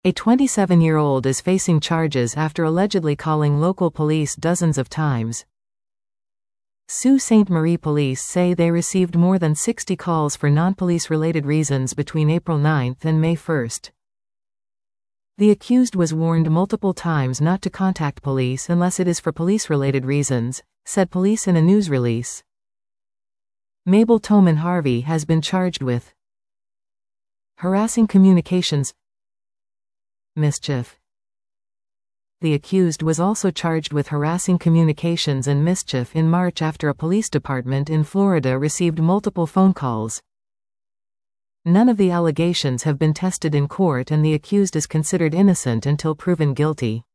A 27-year-old is facing charges after allegedly calling local police dozens of times. Sault Ste. Marie police say they received more than 60 calls for non-police-related reasons between April 9 and May 1. The accused was warned multiple times not to contact police unless it is for police-related reasons, said police in a news release. Mabel Toman Harvey has been charged with harassing communications, mischief. The accused was also charged with harassing communications and mischief in March after a police department in Florida received multiple phone calls. None of the allegations have been tested in court and the accused is considered innocent until proven guilty.